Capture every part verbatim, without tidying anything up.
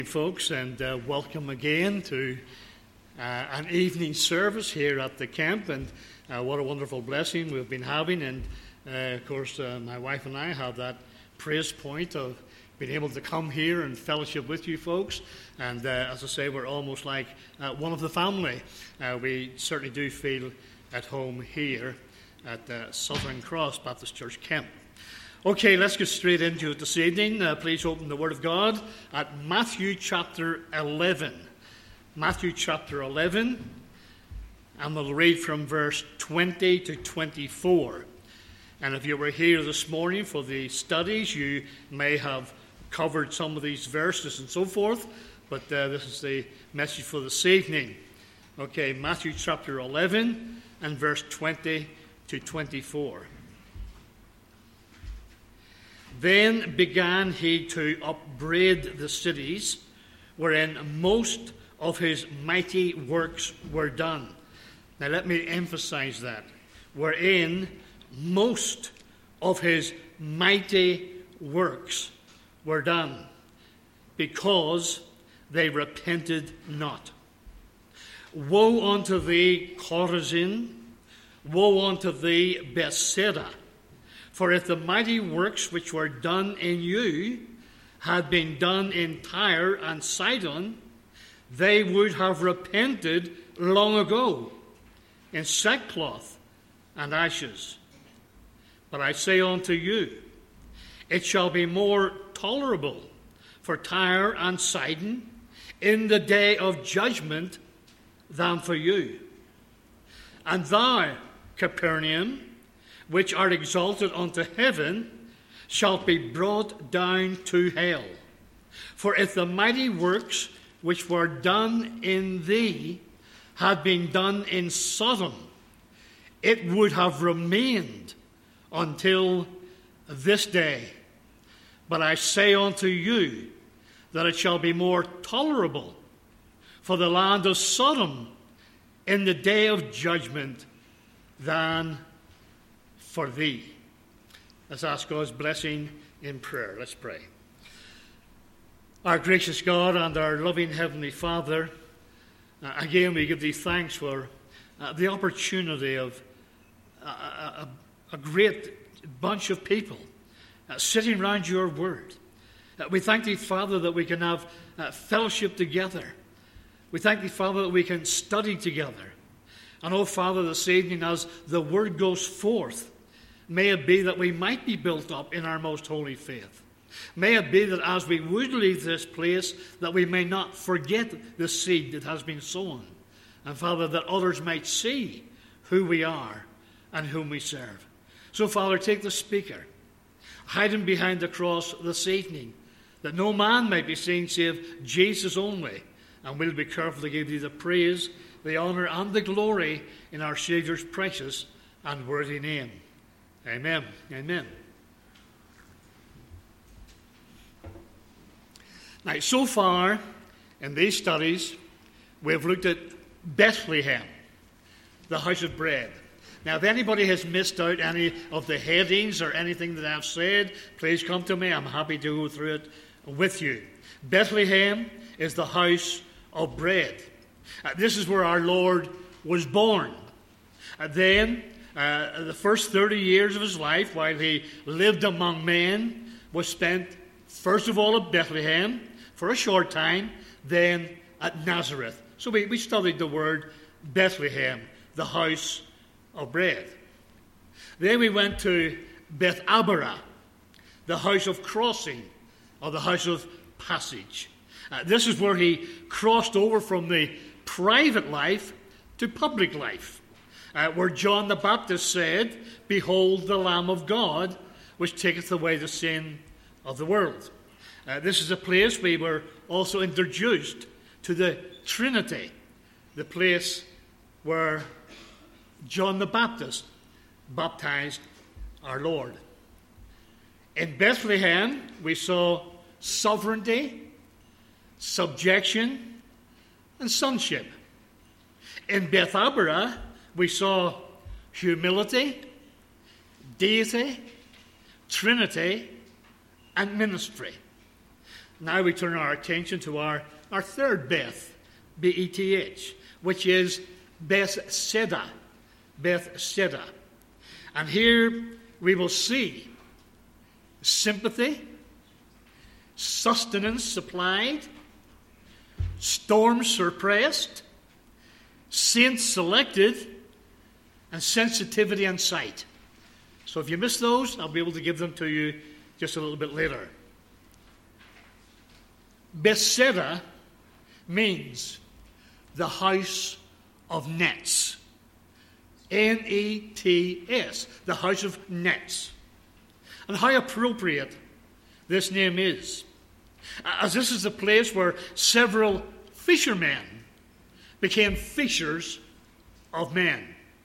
Folks, and uh, welcome again to uh, an evening service here at the camp. And uh, what a wonderful blessing we've been having. And uh, of course, uh, my wife and I have that praise point of being able to come here and fellowship with you folks. And uh, as I say, we're almost like uh, one of the family. Uh, we certainly do feel at home here at uh, Southern Cross Baptist Church Camp. Okay, let's get straight into it this evening. Uh, please open the Word of God at Matthew chapter eleven. Matthew chapter eleven, and we'll read from verse twenty to twenty-four. And if you were here this morning for the studies, you may have covered some of these verses and so forth, but uh, this is the message for this evening. Okay, Matthew chapter eleven and verse twenty to twenty-four. Then began he to upbraid the cities wherein most of his mighty works were done. Now let me emphasize that. Wherein most of his mighty works were done, because they repented not. Woe unto thee, Chorazin! Woe unto thee, Bethsaida! For if the mighty works which were done in you had been done in Tyre and Sidon, they would have repented long ago in sackcloth and ashes. But I say unto you, it shall be more tolerable for Tyre and Sidon in the day of judgment than for you. And thou, Capernaum, which are exalted unto heaven, shall be brought down to hell. For if the mighty works which were done in thee had been done in Sodom, it would have remained until this day. But I say unto you that it shall be more tolerable for the land of Sodom in the day of judgment than for thee. Let's ask God's blessing in prayer. Let's pray. Our gracious God and our loving Heavenly Father, uh, again we give thee thanks for uh, the opportunity of uh, a, a great bunch of people uh, sitting around your word. Uh, we thank thee, Father, that we can have uh, fellowship together. We thank thee, Father, that we can study together. And oh, Father, this evening as the word goes forth, may it be that we might be built up in our most holy faith. May it be that as we would leave this place, that we may not forget the seed that has been sown. And Father, that others might see who we are and whom we serve. So Father, take the speaker, hide him behind the cross this evening, that no man might be seen save Jesus only. And we'll be careful to give thee the praise, the honour and the glory in our Saviour's precious and worthy name. Amen. Amen. Now, so far in these studies, we've looked at Bethlehem, the house of bread. Now, if anybody has missed out any of the headings or anything that I've said, please come to me. I'm happy to go through it with you. Bethlehem is the house of bread. Uh, this is where our Lord was born. Uh, then, Uh, the first thirty years of his life, while he lived among men, was spent first of all at Bethlehem for a short time, then at Nazareth. So we, we studied the word Bethlehem, the house of bread. Then we went to Bethabara, the house of crossing, or the house of passage. Uh, this is where he crossed over from the private life to public life. Uh, where John the Baptist said, "Behold the Lamb of God, which taketh away the sin of the world." Uh, this is a place we were also introduced to the Trinity, the place where John the Baptist baptized our Lord. In Bethlehem, we saw sovereignty, subjection, and sonship. In Bethabara, we saw humility, deity, Trinity, and ministry. now we turn our attention to our, our third Beth, B E T H, which is Bethsaida. Bethsaida. And here we will see sympathy, sustenance supplied, storms suppressed, saints selected, and sensitivity and sight. So if you miss those, I'll be able to give them to you just a little bit later. Bethsaida means the house of nets. N E T S, the house of nets. And how appropriate this name is, as this is the place where several fishermen became fishers of men.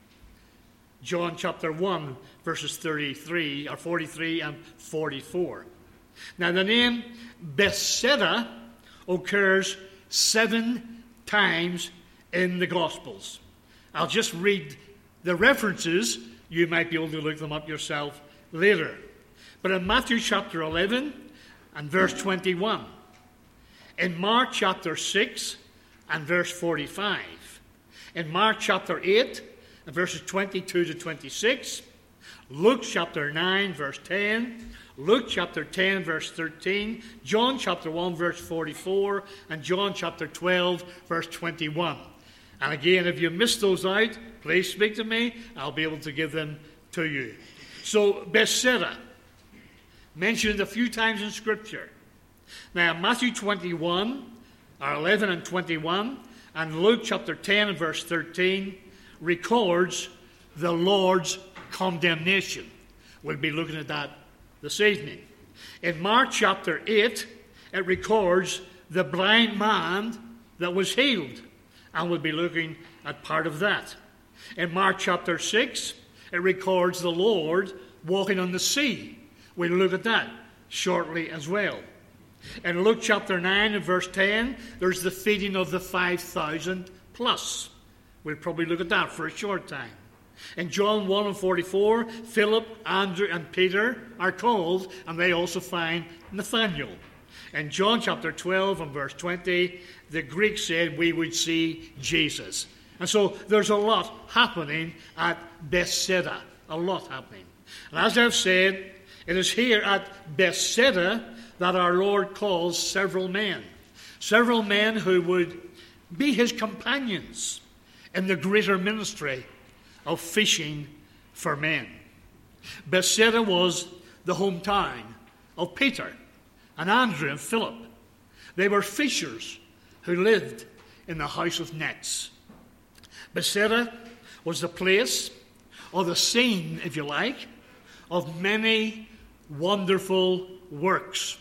John chapter one, verses thirty-three, or forty-three and forty-four. Now the name Bethsaida occurs seven times in the Gospels. I'll just read the references. You might be able to look them up yourself later. But in Matthew chapter eleven and verse twenty-one, in Mark chapter six and verse forty-five, in Mark chapter eight and verses twenty-two to twenty-six, Luke chapter nine verse ten, Luke chapter ten verse thirteen, John chapter one verse forty-four, and John chapter twelve verse twenty-one. And again, if you miss those out, please speak to me. I'll be able to give them to you. So Bethsaida, mentioned a few times in Scripture. Now, Matthew twenty-one, or eleven and twenty-one, and Luke chapter ten and verse thirteen records the Lord's condemnation. We'll be looking at that this evening. In Mark chapter eight, it records the blind man that was healed, and we'll be looking at part of that. In Mark chapter six, it records the Lord walking on the sea. We'll look at that shortly as well. In Luke chapter nine and verse ten, there's the feeding of the five thousand plus. We'll probably look at that for a short time. In John one and forty-four, Philip, Andrew, and Peter are called, and they also find Nathanael. In John chapter twelve and verse twenty, the Greeks said we would see Jesus. And so there's a lot happening at Bethsaida. A lot happening. And as I've said, it is here at Bethsaida that our Lord calls several men. Several men who would be his companions in the greater ministry of fishing for men. Bethsaida was the hometown of Peter and Andrew and Philip. They were fishers who lived in the house of nets. Bethsaida was the place, or the scene, if you like, of many wonderful works,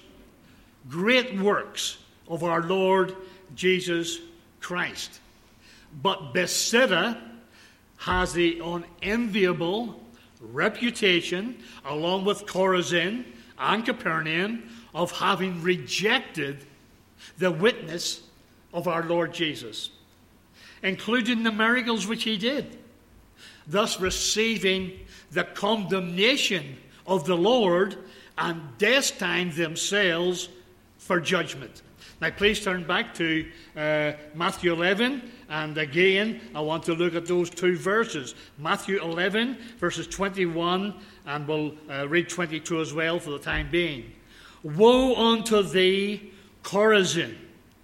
great works of our Lord Jesus Christ. But Bethsaida has the unenviable reputation, along with Chorazin and Capernaum, of having rejected the witness of our Lord Jesus, including the miracles which he did, thus receiving the condemnation of the Lord and destined themselves for judgment. Now please turn back to uh, Matthew eleven, and again I want to look at those two verses. Matthew eleven, verses twenty-one, and we'll uh, read twenty-two as well for the time being. Woe unto thee, Chorazin!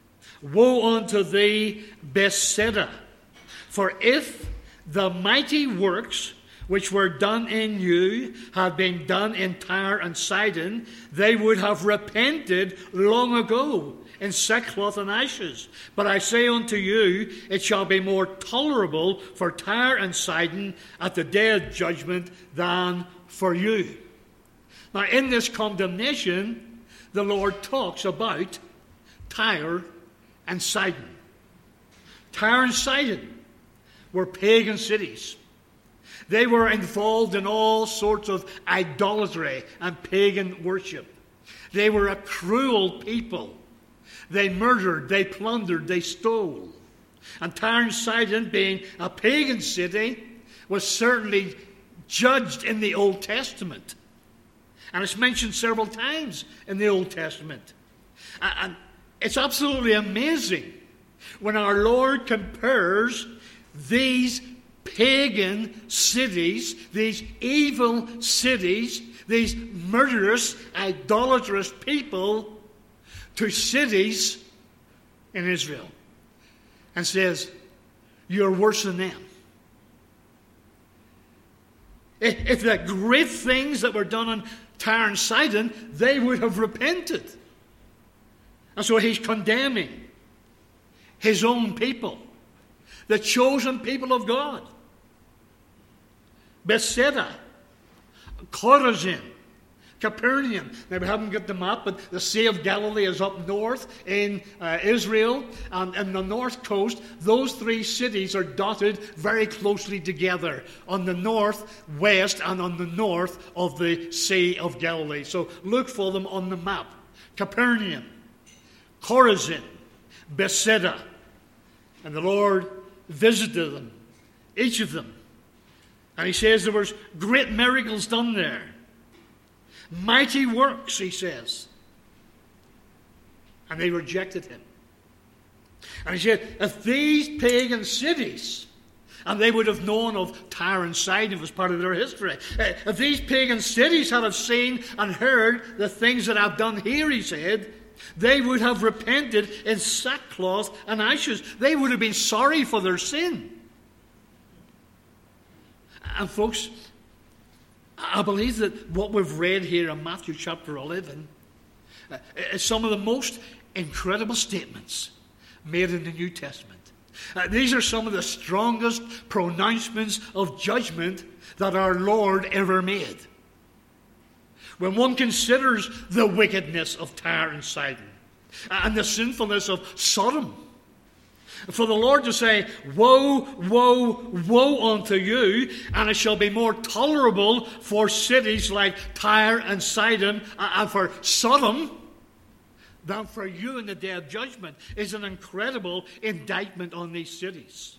Woe unto thee, Bethsaida! For if the mighty works which were done in you had been done in Tyre and Sidon, they would have repented long ago in sackcloth and ashes. But I say unto you, it shall be more tolerable for Tyre and Sidon at the day of judgment than for you. Now, in this condemnation, the Lord talks about Tyre and Sidon. Tyre and Sidon were pagan cities. They were involved in all sorts of idolatry and pagan worship. They were a cruel people. They murdered, they plundered, they stole. And Tyre and Sidon, being a pagan city, was certainly judged in the Old Testament. And it's mentioned several times in the Old Testament. And it's absolutely amazing when our Lord compares these pagan cities, these evil cities, these murderous, idolatrous people, to cities in Israel, and says, you're worse than them. If the great things that were done in Tyre and Sidon, they would have repented. And so he's condemning his own people, the chosen people of God. Bethsaida, Chorazin, Capernaum. Now, we haven't got the map, but the Sea of Galilee is up north in uh, Israel. And in the north coast, those three cities are dotted very closely together on the north, west, and on the north of the Sea of Galilee. So look for them on the map. Capernaum, Chorazin, Bethsaida. And the Lord visited them, each of them. And he says there was great miracles done there. Mighty works, he says. And they rejected him. And he said, if these pagan cities, and they would have known of Tyre and Sidon as part of their history, if these pagan cities had have seen and heard the things that I've done here, he said, they would have repented in sackcloth and ashes. They would have been sorry for their sin. And folks, I believe that what we've read here in Matthew chapter eleven uh, is some of the most incredible statements made in the New Testament. Uh, these are some of the strongest pronouncements of judgment that our Lord ever made. When one considers the wickedness of Tyre and Sidon and the sinfulness of Sodom, for the Lord to say, woe, woe, woe unto you, and it shall be more tolerable for cities like Tyre and Sidon and for Sodom than for you in the day of judgment, is an incredible indictment on these cities.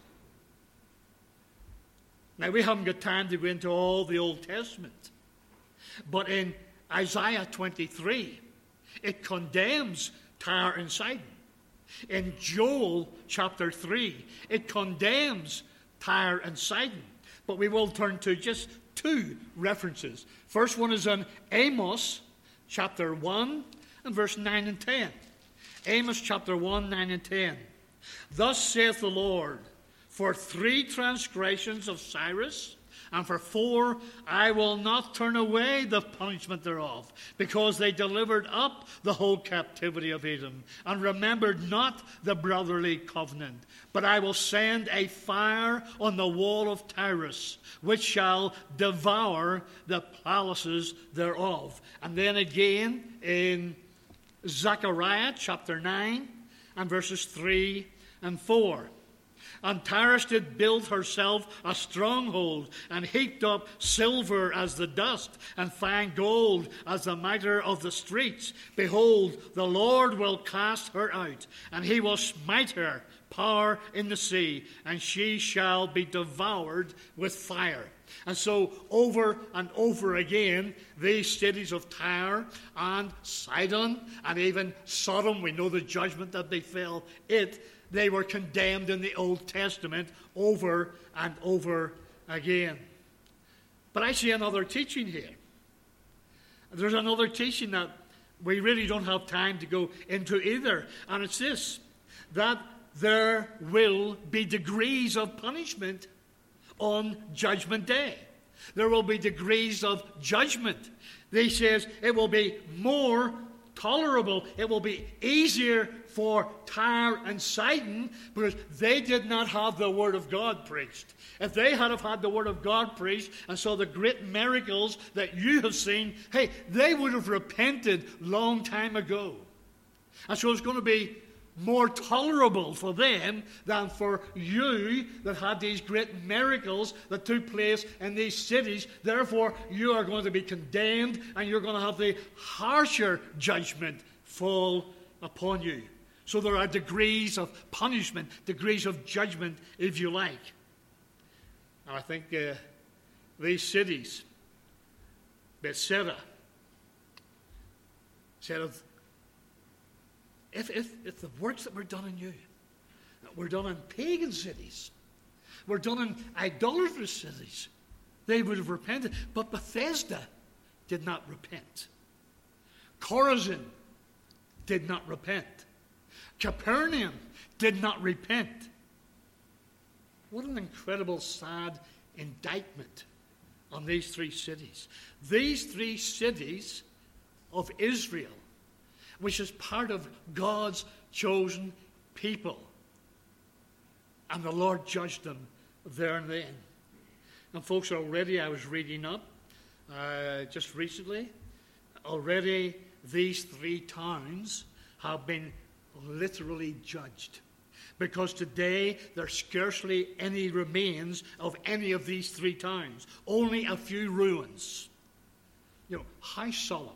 Now, we haven't got time to go into all the Old Testament, but in Isaiah twenty-three, it condemns Tyre and Sidon. In Joel chapter three, it condemns Tyre and Sidon. But we will turn to just two references. First one is in Amos chapter one and verse nine and ten. Amos chapter one, nine and ten. Thus saith the Lord, for three transgressions of Cyrus, and for four, I will not turn away the punishment thereof, because they delivered up the whole captivity of Edom, and remembered not the brotherly covenant. But I will send a fire on the wall of Tyrus, which shall devour the palaces thereof. And then again in Zechariah chapter nine, and verses three and four. And Tyrus did build herself a stronghold, and heaped up silver as the dust, and fine gold as the mitre of the streets. Behold, the Lord will cast her out, and he will smite her power in the sea, and she shall be devoured with fire. And so, over and over again, these cities of Tyre and Sidon, and even Sodom, we know the judgment that befell it, they were condemned in the Old Testament over and over again. But I see another teaching here. There's another teaching that we really don't have time to go into either. And it's this, that there will be degrees of punishment on Judgment Day. There will be degrees of judgment. He says it will be more tolerable. It will be easier for Tyre and Sidon because they did not have the Word of God preached. If they had have had the Word of God preached and saw the great miracles that you have seen, hey, they would have repented long time ago. And so it's going to be more tolerable for them than for you that had these great miracles that took place in these cities. Therefore, you are going to be condemned and you're going to have the harsher judgment fall upon you. So there are degrees of punishment, degrees of judgment, if you like. And I think uh, these cities, Bethsaida, said of if, if, if the works that were done in you were done in pagan cities, were done in idolatrous cities, they would have repented. But Bethesda did not repent. Chorazin did not repent. Capernaum did not repent. What an incredible, sad indictment on these three cities. These three cities of Israel, which is part of God's chosen people. And the Lord judged them there and then. And folks, already I was reading up, uh, just recently, already these three towns have been literally judged. Because today there's scarcely any remains of any of these three towns. Only a few ruins. You know, how solemn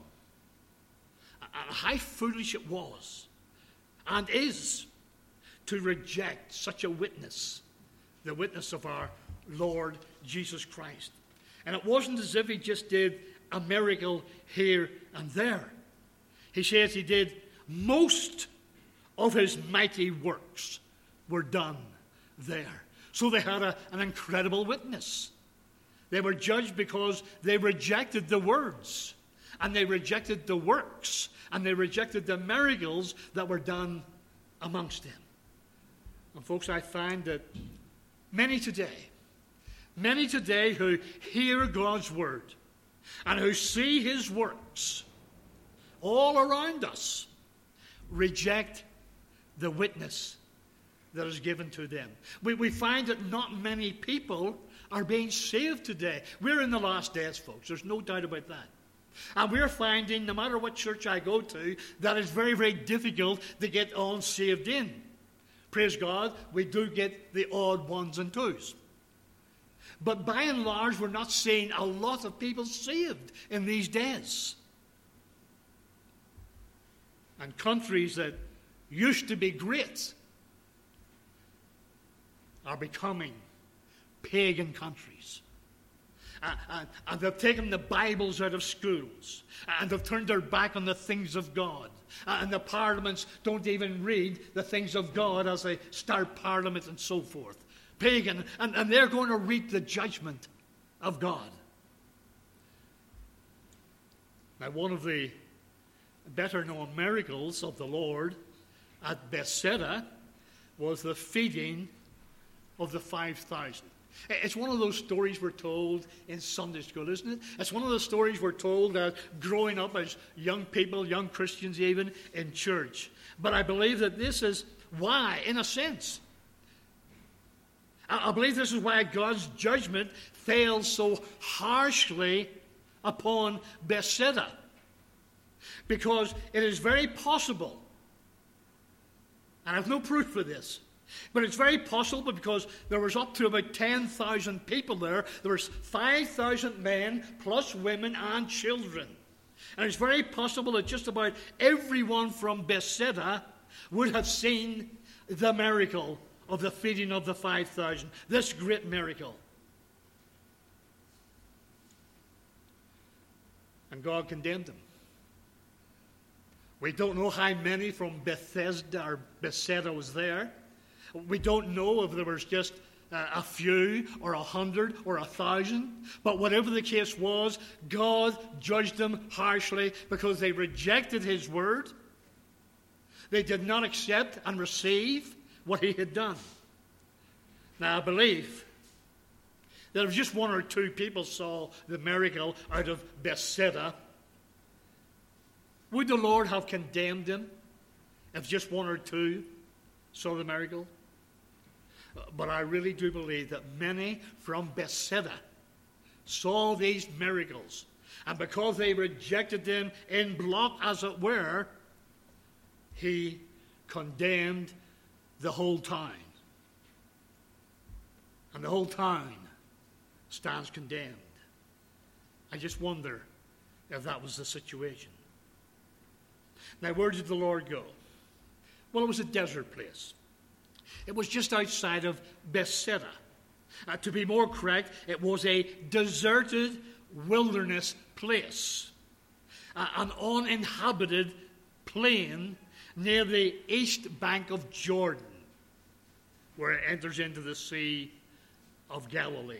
and how foolish it was and is to reject such a witness, the witness of our Lord Jesus Christ. And it wasn't as if he just did a miracle here and there. He says he did most of his mighty works were done there. So they had a, an incredible witness. They were judged because they rejected the words, and they rejected the works, and they rejected the miracles that were done amongst them. And folks, I find that many today, many today who hear God's word and who see his works all around us reject the witness that is given to them. We, we find that not many people are being saved today. We're in the last days, folks. There's no doubt about that. And we're finding, no matter what church I go to, that it's very, very difficult to get on saved in. Praise God, we do get the odd ones and twos. But by and large, we're not seeing a lot of people saved in these days. And countries that used to be great are becoming pagan countries. Uh, and, and they've taken the Bibles out of schools. And they've turned their back on the things of God. Uh, and the parliaments don't even read the things of God as they start parliament and so forth. Pagan. And, and they're going to reap the judgment of God. Now, one of the better-known miracles of the Lord at Bethsaida was the feeding of the five thousand. It's one of those stories we're told in Sunday school, isn't it? It's one of those stories we're told uh, growing up as young people, young Christians even, in church. But I believe that this is why, in a sense, I believe this is why God's judgment fell so harshly upon Bethsaida. Because it is very possible, and I have no proof for this, but it's very possible because there was up to about ten thousand people there. There was five thousand men plus women and children. And it's very possible that just about everyone from Bethsaida would have seen the miracle of the feeding of the five thousand, this great miracle. And God condemned them. We don't know how many from Bethesda or Bethsaida was there. We don't know if there was just uh, a few or a hundred or a thousand. But whatever the case was, God judged them harshly because they rejected his word. They did not accept and receive what he had done. Now, I believe that if just one or two people saw the miracle out of Bethsaida, would the Lord have condemned them if just one or two saw the miracle? But I really do believe that many from Bethsaida saw these miracles. And because they rejected them in block, as it were, he condemned the whole town. And the whole town stands condemned. I just wonder if that was the situation. Now, where did the Lord go? Well, it was a desert place. It was just outside of Bethsaida. Uh, to be more correct, it was a deserted wilderness place. Uh, an uninhabited plain near the east bank of Jordan, where it enters into the Sea of Galilee.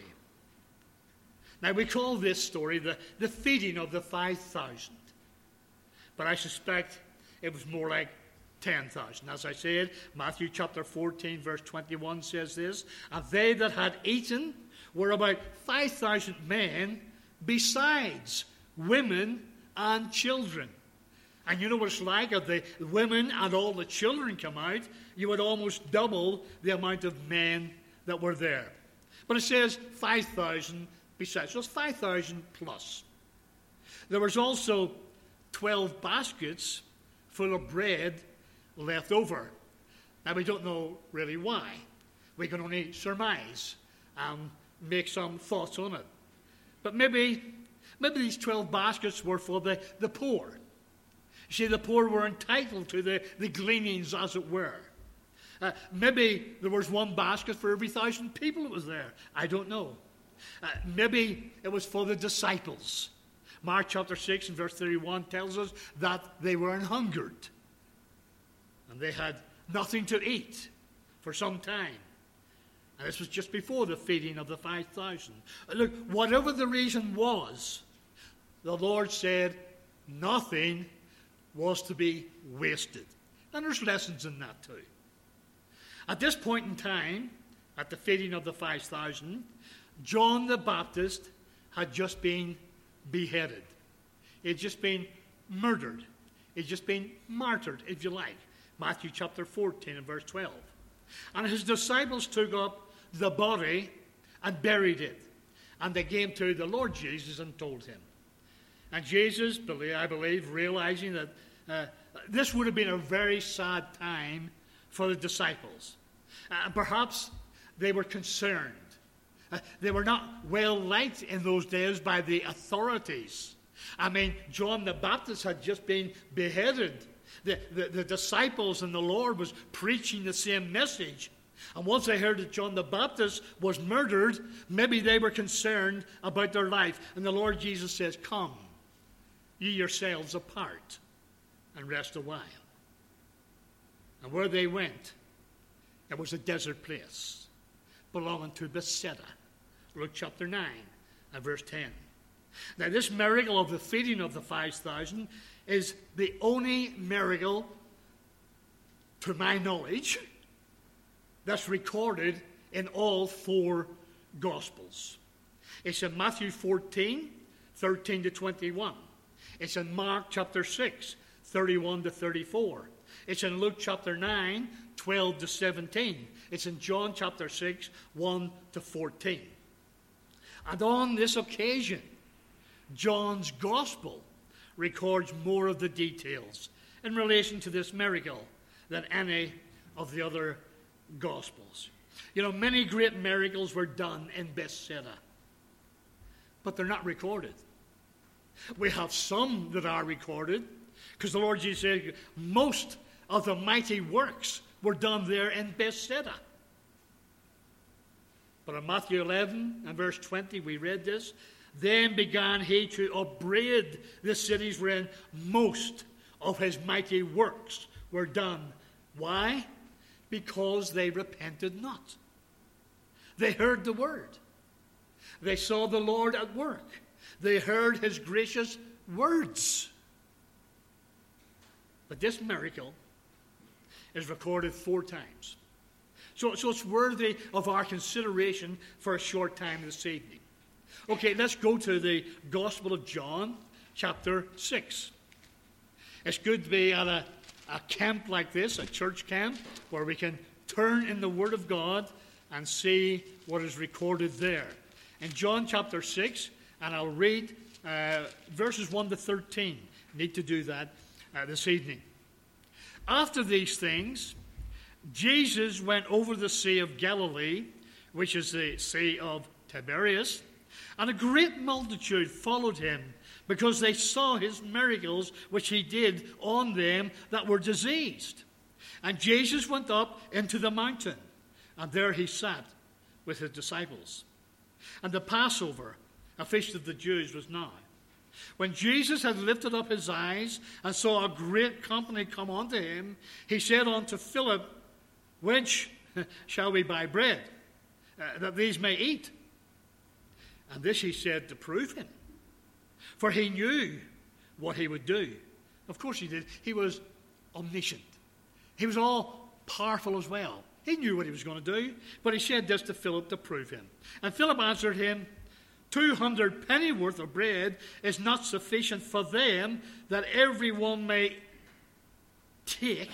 Now, we call this story the, the feeding of the five thousand. But I suspect it was more like ten thousand. As I said, Matthew chapter fourteen, verse twenty-one says this, and they that had eaten were about five thousand men, besides women and children. And you know what it's like? If the women and all the children come out, you would almost double the amount of men that were there. But it says five thousand besides. So it's five thousand plus. There was also twelve baskets full of bread left over. Now, we don't know really why. We can only surmise and make some thoughts on it. But maybe, maybe these twelve baskets were for the, the poor. You see, the poor were entitled to the, the gleanings, as it were. Uh, maybe there was one basket for every thousand people that was there. I don't know. Uh, maybe it was for the disciples. Mark chapter six and verse thirty-one tells us that they were an hungered. And they had nothing to eat for some time. And this was just before the feeding of the five thousand. Look, whatever the reason was, the Lord said nothing was to be wasted. And there's lessons in that too. At this point in time, at the feeding of the five thousand, John the Baptist had just been beheaded. He had just been murdered. He had just been martyred, if you like. Matthew chapter fourteen and verse twelve. And his disciples took up the body and buried it. And they came to the Lord Jesus and told him. And Jesus, I believe, realizing that uh, this would have been a very sad time for the disciples. And uh, perhaps they were concerned. Uh, they were not well liked in those days by the authorities. I mean, John the Baptist had just been beheaded. The, the, the disciples and the Lord was preaching the same message. And once they heard that John the Baptist was murdered, maybe they were concerned about their life. And the Lord Jesus says, come, ye yourselves apart, and rest a while. And where they went, it was a desert place belonging to Bethsaida. Luke chapter nine and verse ten. Now, this miracle of the feeding of the five thousand is the only miracle, to my knowledge, that's recorded in all four Gospels. It's in Matthew fourteen, thirteen to twenty-one. It's in Mark chapter six, thirty-one to thirty-four. It's in Luke chapter nine, twelve to seventeen. It's in John chapter six, one to fourteen. And on this occasion, John's Gospel records more of the details in relation to this miracle than any of the other Gospels. You know, many great miracles were done in Bethsaida, but they're not recorded. We have some that are recorded, because the Lord Jesus said most of the mighty works were done there in Bethsaida. But in Matthew eleven and verse twenty, we read this. Then began he to upbraid the cities wherein most of his mighty works were done. Why? Because they repented not. They heard the word. They saw the Lord at work. They heard his gracious words. But this miracle is recorded four times. So, so it's worthy of our consideration for a short time this evening. Okay, let's go to the Gospel of John, chapter six. It's good to be at a, a camp like this, a church camp, where we can turn in the Word of God and see what is recorded there. In John chapter six, and I'll read uh, verses one to thirteen. Need to do that uh, this evening. After these things, Jesus went over the Sea of Galilee, which is the Sea of Tiberias, and a great multitude followed him, because they saw his miracles which he did on them that were diseased. And Jesus went up into the mountain, and there he sat with his disciples. And the Passover, a feast of the Jews, was nigh. When Jesus had lifted up his eyes and saw a great company come unto him, he said unto Philip, Whence shall we buy bread, uh, that these may eat? And this he said to prove him, for he knew what he would do. Of course he did. He was omniscient. He was all powerful as well. He knew what he was going to do, but he said this to Philip to prove him. And Philip answered him, Two hundred pennyworth of bread is not sufficient for them, that every one may take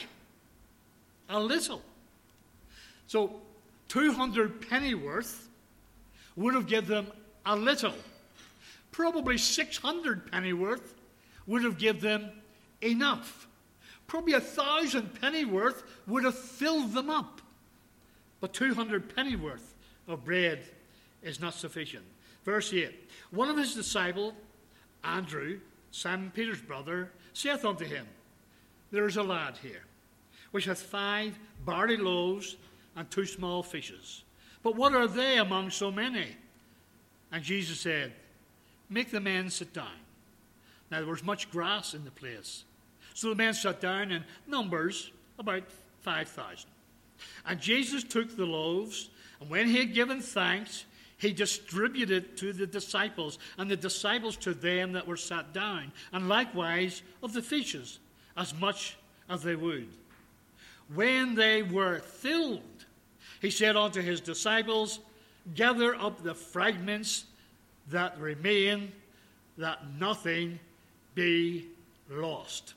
a little. So, two hundred pennyworth would have given them a little. Probably six hundred pennyworth would have given them enough. Probably a thousand pennyworth would have filled them up. But two hundred pennyworth of bread is not sufficient. Verse eight. One of his disciples, Andrew, Simon Peter's brother, saith unto him, There is a lad here, which hath five barley loaves and two small fishes. But what are they among so many? And Jesus said, Make the men sit down. Now there was much grass in the place. So the men sat down in numbers about five thousand. And Jesus took the loaves, and when he had given thanks, he distributed to the disciples, and the disciples to them that were sat down, and likewise of the fishes, as much as they would. When they were filled, he said unto his disciples, Gather up the fragments that remain, that nothing be lost.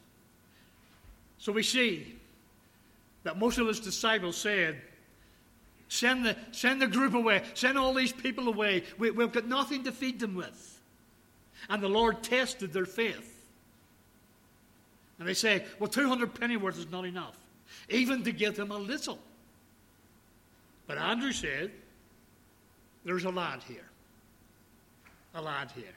So we see that most of his disciples said, Send the, send the group away. Send all these people away. We, we've got nothing to feed them with. And the Lord tested their faith. And they say, well, two hundred pennyworth is not enough, even to give them a little. But Andrew said, there's a lad here. A lad here.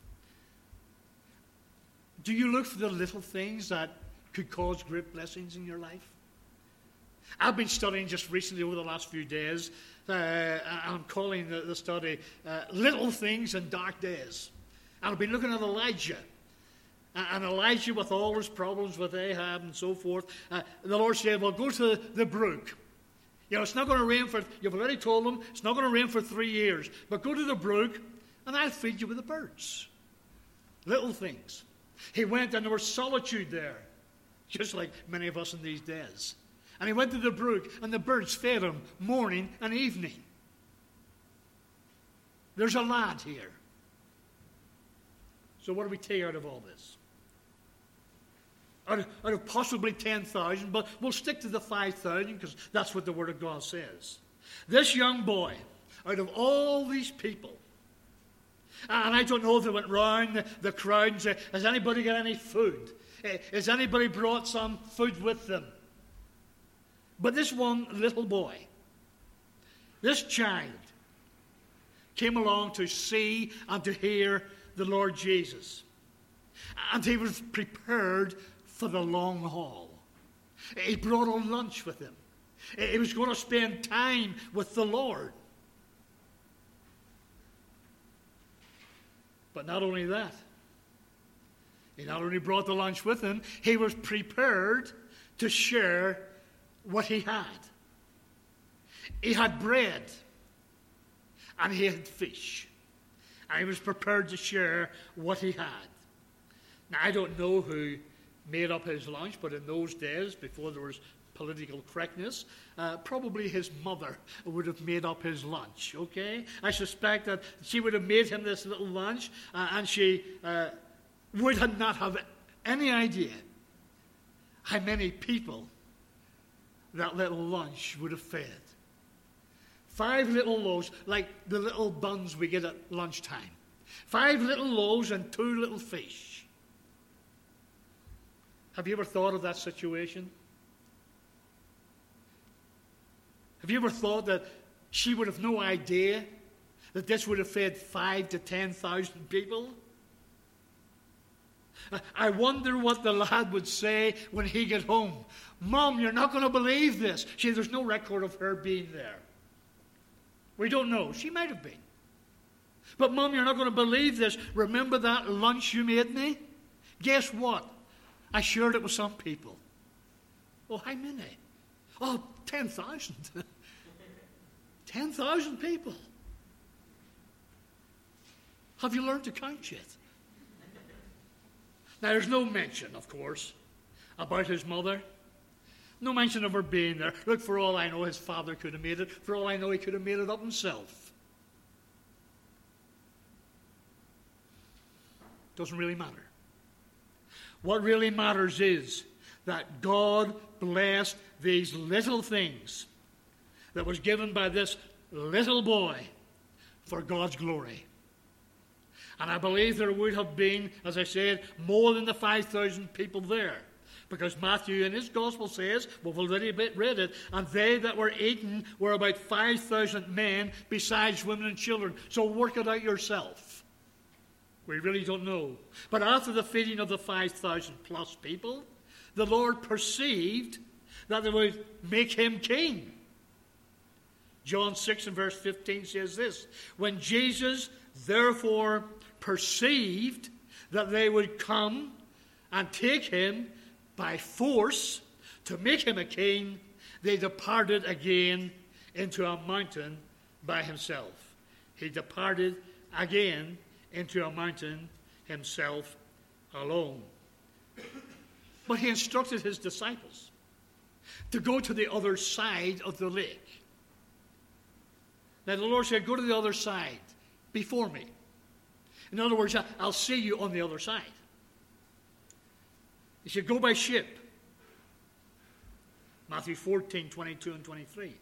Do you look for the little things that could cause great blessings in your life? I've been studying just recently over the last few days. Uh, I'm calling the, the study uh, Little Things in Dark Days. And I've been looking at Elijah. And Elijah with all his problems with Ahab and so forth. Uh, the Lord said, well, go to the brook. You know, it's not going to rain for, you've already told them, it's not going to rain for three years. But go to the brook and I'll feed you with the birds. Little things. He went and there was solitude there. Just like many of us in these days. And he went to the brook, and the birds fed him morning and evening. There's a lad here. So what do we take out of all this? Out of, out of possibly ten thousand, but we'll stick to the five thousand because that's what the Word of God says. This young boy, out of all these people, and I don't know if they went round the, the crowd and said, has anybody got any food? Has anybody brought some food with them? But this one little boy, this child, came along to see and to hear the Lord Jesus. And he was prepared for the long haul. He brought a lunch with him. He was going to spend time with the Lord. But not only that, he not only brought the lunch with him, he was prepared to share what he had. He had bread and he had fish. And he was prepared to share what he had. Now, I don't know who made up his lunch, but in those days, before there was political correctness, uh, probably his mother would have made up his lunch, okay? I suspect that she would have made him this little lunch, uh, and she uh, would not have any idea how many people that little lunch would have fed. Five little loaves, like the little buns we get at lunchtime. Five little loaves and two little fish. Have you ever thought of that situation? Have you ever thought that she would have no idea that this would have fed five to ten thousand people? I wonder what the lad would say when he got home. Mom, you're not going to believe this. See, there's no record of her being there. We don't know. She might have been. But Mum, you're not going to believe this. Remember that lunch you made me? Guess what? I shared it with some people. Oh, how many? Oh, ten thousand. ten thousand people. Have you learned to count yet? Now, there's no mention, of course, about his mother. No mention of her being there. Look, for all I know, his father could have made it. For all I know, he could have made it up himself. Doesn't really matter. What really matters is that God blessed these little things that was given by this little boy for God's glory. And I believe there would have been, as I said, more than the five thousand people there. Because Matthew in his gospel says, we've already read it, and they that were eaten were about five thousand men besides women and children. So work it out yourself. We really don't know. But after the feeding of the five thousand plus people, the Lord perceived that they would make him king. John six and verse fifteen says this, when Jesus therefore perceived that they would come and take him by force to make him a king, they departed again into a mountain by himself. He departed again into a mountain himself alone. But he instructed his disciples to go to the other side of the lake. Now the Lord said, go to the other side before me. In other words, I'll see you on the other side. He said, go by ship. Matthew fourteen, twenty-two and twenty-three.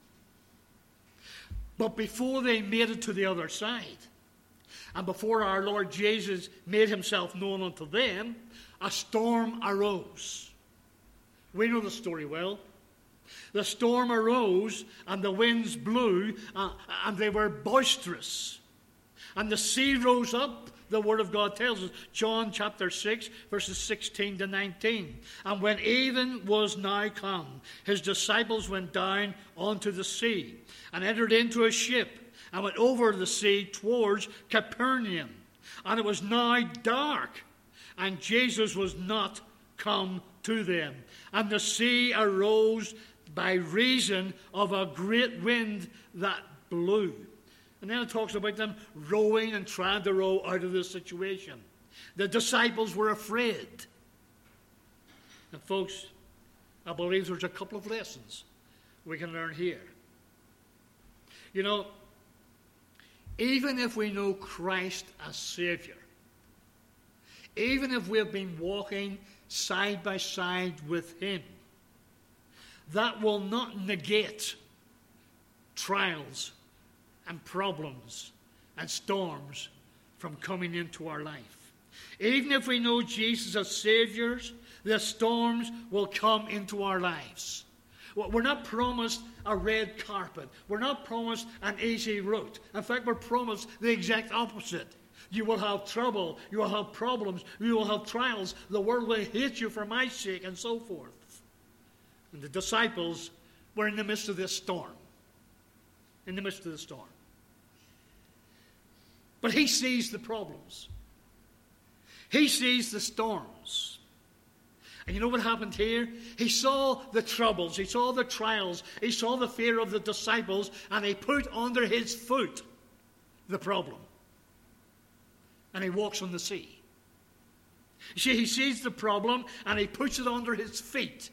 But before they made it to the other side, and before our Lord Jesus made himself known unto them, a storm arose. We know the story well. The storm arose, and the winds blew, uh, and they were boisterous. And the sea rose up, the Word of God tells us, John chapter six, verses sixteen to nineteen. And when even was now come, his disciples went down onto the sea, and entered into a ship, and went over the sea towards Capernaum. And it was now dark, and Jesus was not come to them. And the sea arose by reason of a great wind that blew. And then it talks about them rowing and trying to row out of this situation. The disciples were afraid. And folks, I believe there's a couple of lessons we can learn here. You know, even if we know Christ as Savior, even if we've been walking side by side with him, that will not negate trials and problems and storms from coming into our life. Even if we know Jesus as Savior, the storms will come into our lives. We're not promised a red carpet. We're not promised an easy route. In fact, we're promised the exact opposite. You will have trouble. You will have problems. You will have trials. The world will hate you for my sake, and so forth. And the disciples were in the midst of this storm. In the midst of the storm. But he sees the problems. He sees the storms. And you know what happened here? He saw the troubles. He saw the trials. He saw the fear of the disciples. And he put under his foot the problem. And he walks on the sea. You see, he sees the problem and he puts it under his feet.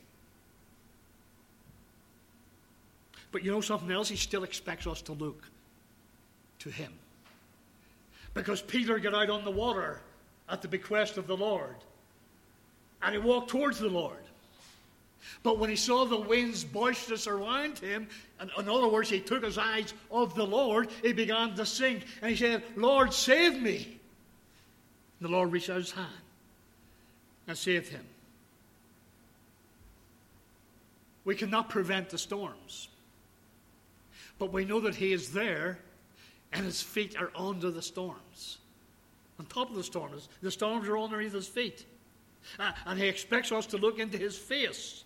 But you know something else? He still expects us to look to him. Because Peter got out on the water at the bequest of the Lord. And he walked towards the Lord. But when he saw the winds boisterous around him, and in other words, he took his eyes off the Lord, he began to sink. And he said, Lord, save me. And the Lord reached out his hand and saved him. We cannot prevent the storms. But we know that he is there, and his feet are under the storms. On top of the storms. The storms are underneath his feet. Uh, and he expects us to look into his face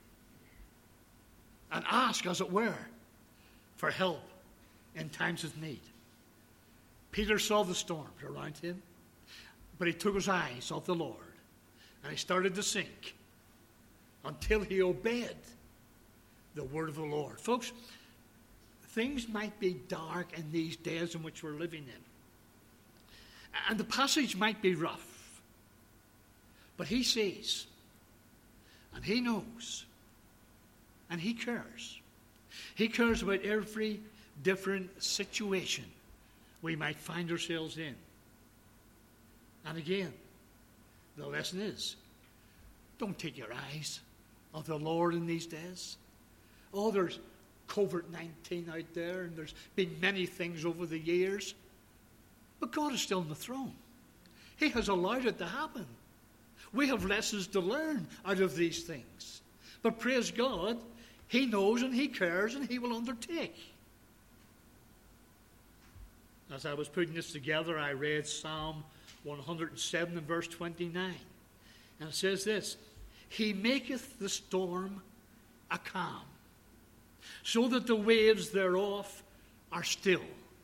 and ask, as it were, for help in times of need. Peter saw the storms around him, but he took his eyes off the Lord, and he started to sink until he obeyed the word of the Lord. Folks, things might be dark in these days in which we're living in, and the passage might be rough, but he sees, and he knows, and he cares. He cares about every different situation we might find ourselves in. And again, the lesson is, don't take your eyes off the Lord in these days. Oh, there's covid nineteen out there, and there's been many things over the years. But God is still on the throne. He has allowed it to happen. We have lessons to learn out of these things. But praise God, He knows and He cares and He will undertake. As I was putting this together, I read Psalm one hundred seven and verse twenty-nine. And it says this, He maketh the storm a calm, so that the waves thereof are still.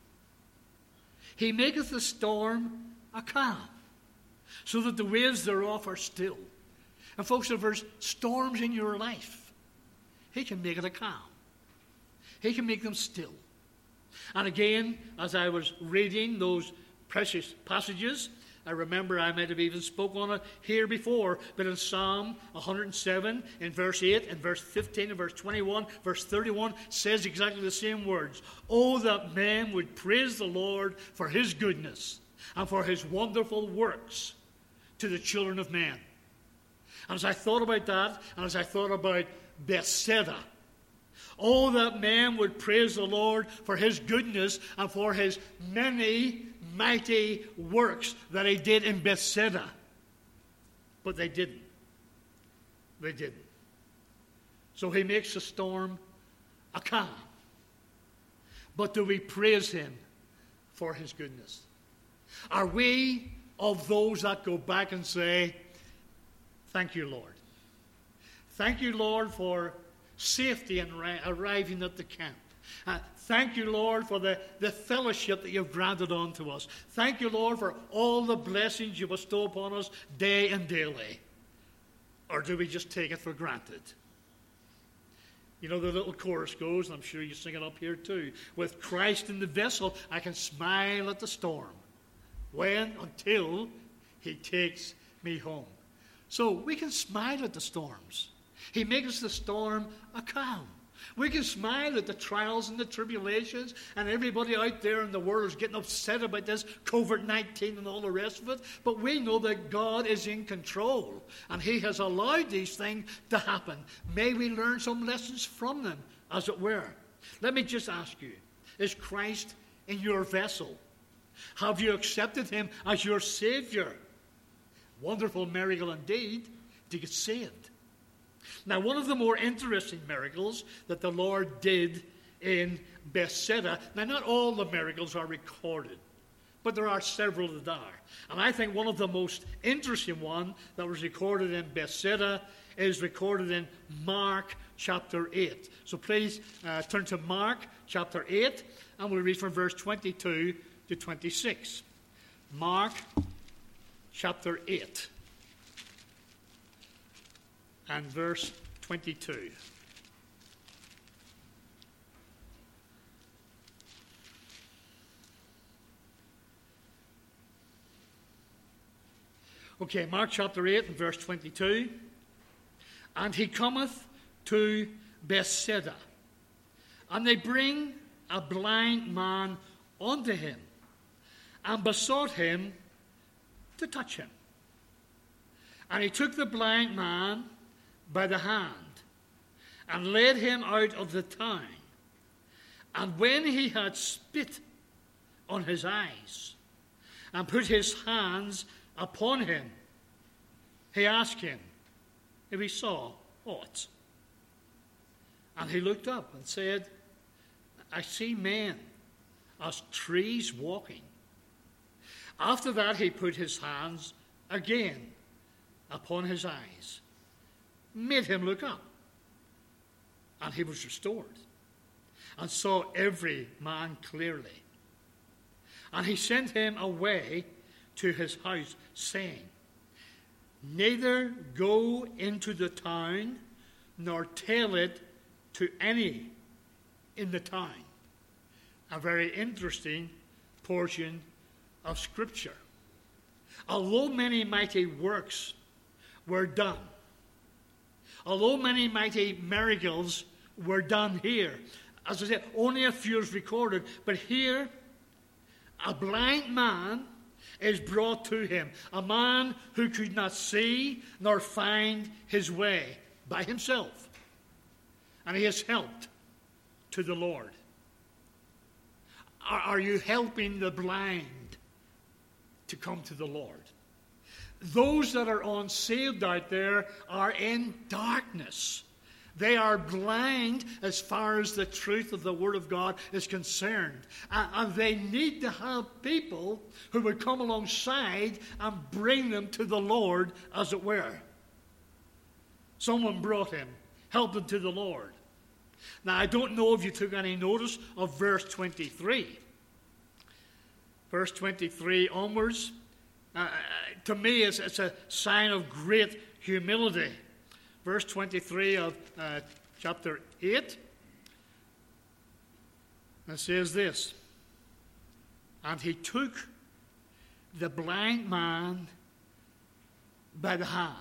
He maketh the storm a calm, so that the waves thereof are still. And folks, if there's storms in your life, He can make it a calm. He can make them still. And again, as I was reading those precious passages, I remember I might have even spoken on it here before, but in Psalm one hundred seven, in verse eight, and verse fifteen, and verse twenty-one, verse thirty-one, says exactly the same words. Oh, that man would praise the Lord for His goodness and for His wonderful works to the children of men. And as I thought about that, and as I thought about Bethsaida, oh, that man would praise the Lord for His goodness and for His many mighty works that He did in Bethsaida. But they didn't. They didn't. So He makes the storm a calm. But do we praise Him for His goodness? Are we of those that go back and say, thank you, Lord. Thank you, Lord, for safety and arri- arriving at the camp. Uh, thank you, Lord, for the, the fellowship that You've granted unto us. Thank you, Lord, for all the blessings You bestow upon us day and daily. Or do we just take it for granted? You know, the little chorus goes, and I'm sure you sing it up here too. With Christ in the vessel, I can smile at the storm. When? Until He takes me home. So we can smile at the storms. He makes the storm a calm. We can smile at the trials and the tribulations, and everybody out there in the world is getting upset about this covid nineteen and all the rest of it. But we know that God is in control, and He has allowed these things to happen. May we learn some lessons from them, as it were. Let me just ask you, is Christ in your vessel? Have you accepted Him as your Savior? Wonderful miracle indeed to get saved. Now, one of the more interesting miracles that the Lord did in Bethsaida, now not all the miracles are recorded, but there are several that are. And I think one of the most interesting one that was recorded in Bethsaida is recorded in Mark chapter eight. So please uh, turn to Mark chapter eight, and we'll read from verse twenty-two to twenty-six. Mark chapter eight. And verse twenty-two. Okay, Mark chapter eight and verse twenty-two. And he cometh to Bethsaida, and they bring a blind man unto him, and besought him to touch him. And he took the blind man by the hand, and led him out of the town. And when he had spit on his eyes, and put his hands upon him, he asked him if he saw aught. And he looked up and said, I see men as trees walking. After that he put his hands again upon his eyes, made him look up, and he was restored, and saw every man clearly. And he sent him away to his house, saying, neither go into the town, nor tell it to any in the town. A very interesting portion of Scripture. Although many mighty works were done, although many mighty miracles were done here, as I said, only a few is recorded, but here, a blind man is brought to him, a man who could not see nor find his way by himself, and he is helped to the Lord. Are, are you helping the blind to come to the Lord? Those that are unsaved out there are in darkness. They are blind as far as the truth of the Word of God is concerned. And, and they need to have people who would come alongside and bring them to the Lord, as it were. Someone brought him, helped him to the Lord. Now, I don't know if you took any notice of verse twenty-three. Verse twenty-three onwards, uh, to me, it's, it's a sign of great humility. Verse twenty-three of uh, chapter eight, it says this, and he took the blind man by the hand.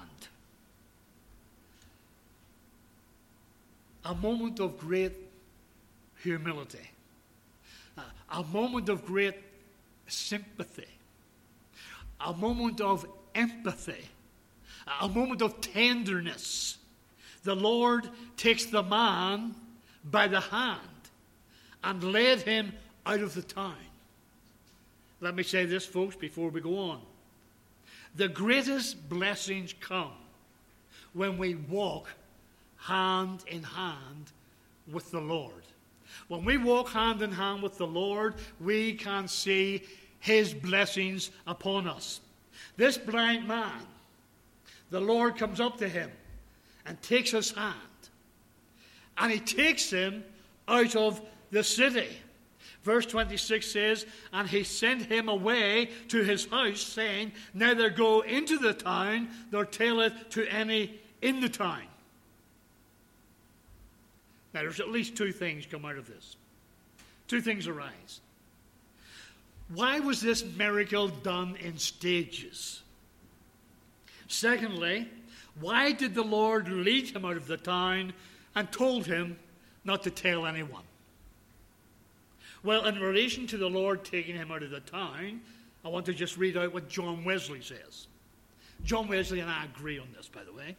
A moment of great humility. A moment of great sympathy. A moment of empathy. A moment of tenderness. The Lord takes the man by the hand and led him out of the town. Let me say this, folks, before we go on. The greatest blessings come when we walk hand in hand with the Lord. When we walk hand in hand with the Lord, we can see his blessings upon us. This blind man, the Lord comes up to him and takes his hand. And he takes him out of the city. Verse twenty-six says, and he sent him away to his house, saying, neither go into the town, nor tell it to any in the town. Now, there's at least two things come out of this. Two things arise. Why was this miracle done in stages? Secondly, why did the Lord lead him out of the town and told him not to tell anyone? Well, in relation to the Lord taking him out of the town, I want to just read out what John Wesley says. John Wesley and I agree on this, by the way.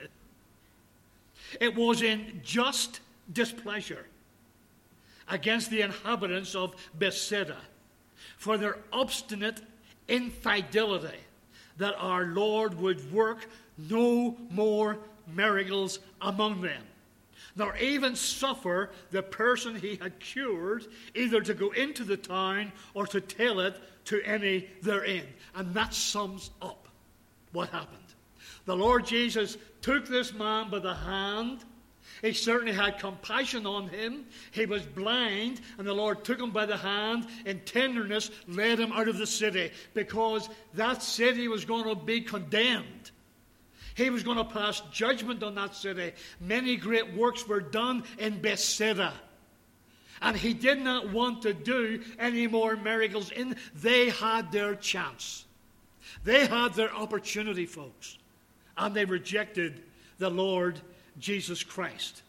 It was in just displeasure against the inhabitants of Bethsaida for their obstinate infidelity that our Lord would work no more miracles among them, nor even suffer the person he had cured either to go into the town or to tell it to any therein. And that sums up what happened. The Lord Jesus took this man by the hand. He certainly had compassion on him. He was blind, and the Lord took him by the hand in tenderness, led him out of the city, because that city was going to be condemned. He was going to pass judgment on that city. Many great works were done in Bethsaida, and he did not want to do any more miracles. In They had their chance. They had their opportunity, folks, and they rejected the Lord Jesus Christ.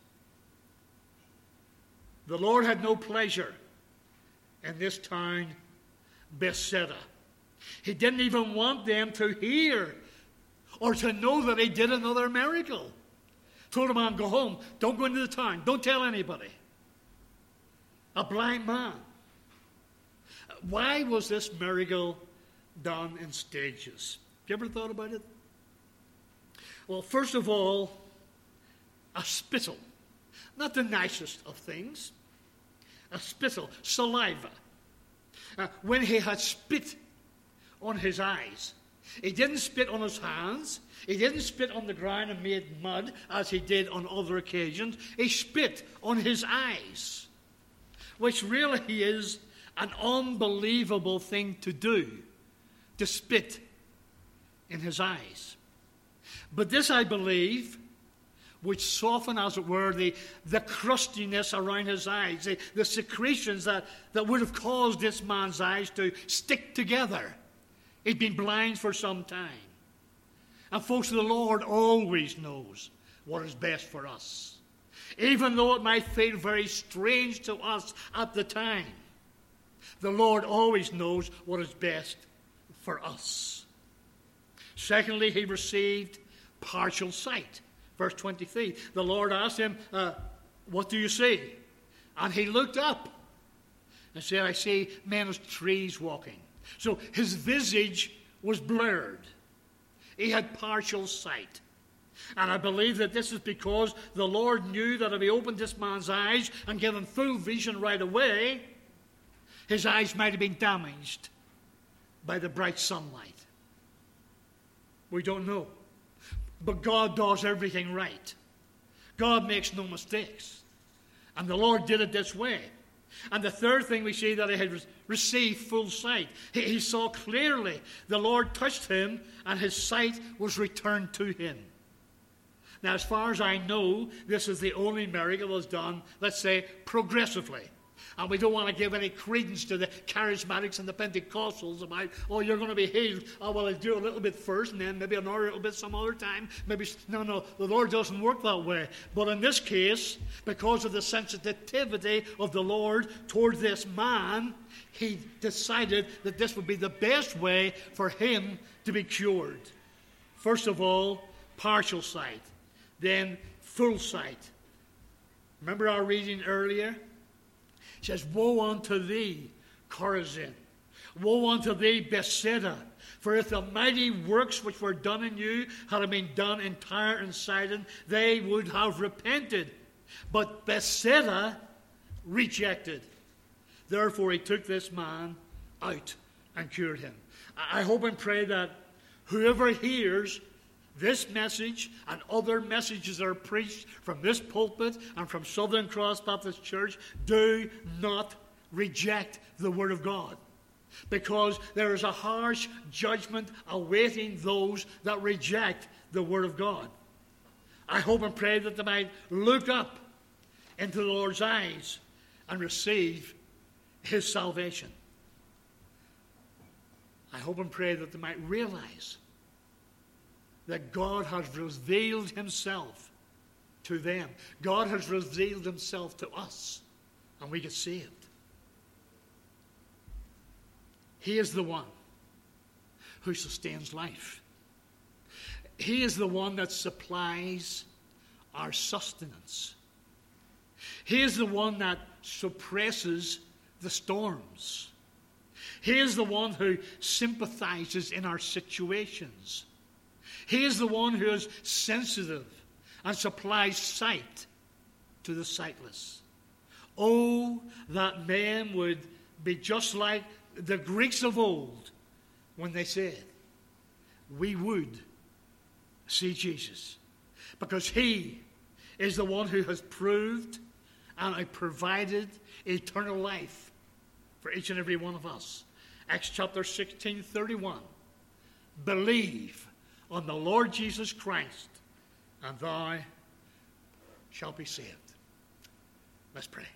The Lord had no pleasure in this town, Bethsaida. He didn't even want them to hear or to know that he did another miracle. Told the man, go home, don't go into the town, don't tell anybody. A blind man. Why was this miracle done in stages? Have you ever thought about it? Well, first of all, a spittle. Not the nicest of things. A spittle, saliva. Uh, when he had spit on his eyes, he didn't spit on his hands. He didn't spit on the ground and made mud as he did on other occasions. He spit on his eyes, which really is an unbelievable thing to do, to spit in his eyes. But this, I believe, would soften, as it were, the, the crustiness around his eyes, the, the secretions that, that would have caused this man's eyes to stick together. He'd been blind for some time. And folks, the Lord always knows what is best for us. Even though it might feel very strange to us at the time, the Lord always knows what is best for us. Secondly, he received partial sight. Verse twenty-three, the Lord asked him, uh, what do you see? And he looked up and said, I see men as trees walking. So his visage was blurred. He had partial sight. And I believe that this is because the Lord knew that if he opened this man's eyes and gave him full vision right away, his eyes might have been damaged by the bright sunlight. We don't know. But God does everything right. God makes no mistakes. And the Lord did it this way. And the third thing we see, that he had re- received full sight. He, he saw clearly. The Lord touched him, and his sight was returned to him. Now, as far as I know, this is the only miracle that's done, let's say, progressively. And we don't want to give any credence to the charismatics and the Pentecostals about, oh, you're going to be healed. Oh, well, I'll do a little bit first, and then maybe another little bit some other time. Maybe, no, no, the Lord doesn't work that way. But in this case, because of the sensitivity of the Lord toward this man, he decided that this would be the best way for him to be cured. First of all, partial sight. Then full sight. Remember our reading earlier? It says, woe unto thee, Chorazin. Woe unto thee, Bethsaida. For if the mighty works which were done in you had been done in Tyre and Sidon, they would have repented. But Bethsaida rejected. Therefore he took this man out and cured him. I hope and pray that whoever hears this message and other messages that are preached from this pulpit and from Southern Cross Baptist Church do not reject the Word of God. Because there is a harsh judgment awaiting those that reject the Word of God. I hope and pray that they might look up into the Lord's eyes and receive his salvation. I hope and pray that they might realize that God has revealed himself to them. God has revealed himself to us, and we get saved. He is the one who sustains life. He is the one that supplies our sustenance. He is the one that suppresses the storms. He is the one who sympathizes in our situations. He is the one who is sensitive and supplies sight to the sightless. Oh, that men would be just like the Greeks of old when they said, we would see Jesus. Because he is the one who has proved and provided eternal life for each and every one of us. Acts chapter sixteen, thirty-one. Believe on the Lord Jesus Christ, and thou shalt be saved. Let's pray.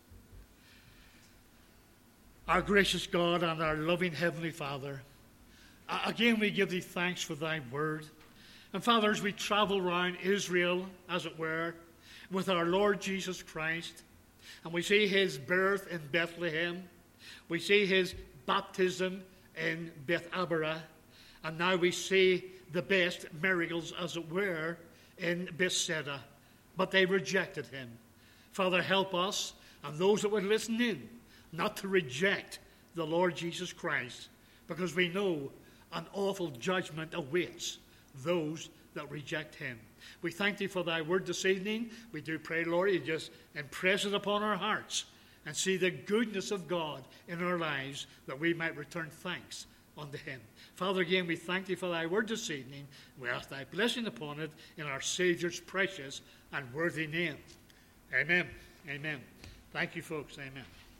Our gracious God and our loving Heavenly Father, again we give thee thanks for thy word. And Father, as we travel around Israel, as it were, with our Lord Jesus Christ, and we see his birth in Bethlehem, we see his baptism in Beth Abarah, and now we see the best miracles, as it were, in Bethsaida. But they rejected him. Father, help us and those that would listen in not to reject the Lord Jesus Christ, because we know an awful judgment awaits those that reject him. We thank thee for thy word this evening. We do pray, Lord, you just impress it upon our hearts and see the goodness of God in our lives, that we might return thanks unto him. Father, again, we thank thee for thy word this evening. We ask thy blessing upon it in our Saviour's precious and worthy name. Amen. Amen. Thank you, folks. Amen.